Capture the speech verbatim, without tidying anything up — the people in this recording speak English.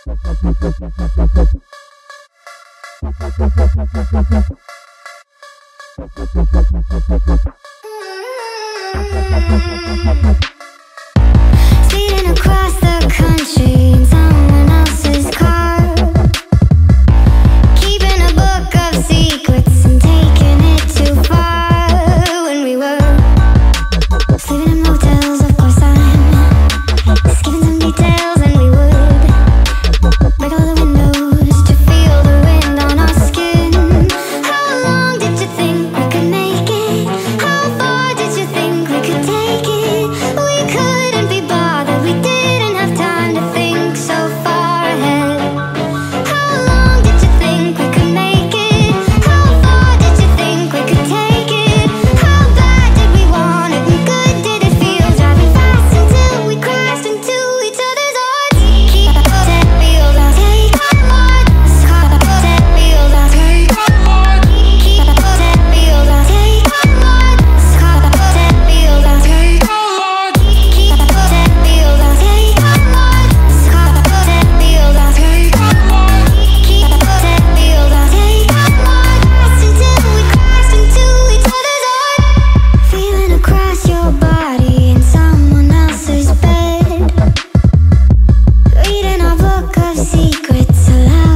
Speeding across the country in someone else's car, keeping a book of secrets and taking it too far. When we were sleeping in motels, of course I'm just giving some details, and we would break all the windows to feel the wind on our skin. How long did you think we could make it? How far did you think we could take it? We couldn't be bothered, we didn't have time to think so far ahead. How long did you think we could make it? How far did you think we could take it? How bad did we want it, and good did it feel? Driving fast until we crashed into each other's arms. Keep that wheels, I'll take one. Stop that wheels, I'll take one. Keep that wheels, I'll take one. Stop that wheels, I'll take one. Keep that wheels, I'll take one. Stop that wheels, I'll take one. Keep that wheels, I'll take one. Fast until we crashed into each other's arms. Feeling across your body in someone else's bed, reading our book of secrets aloud.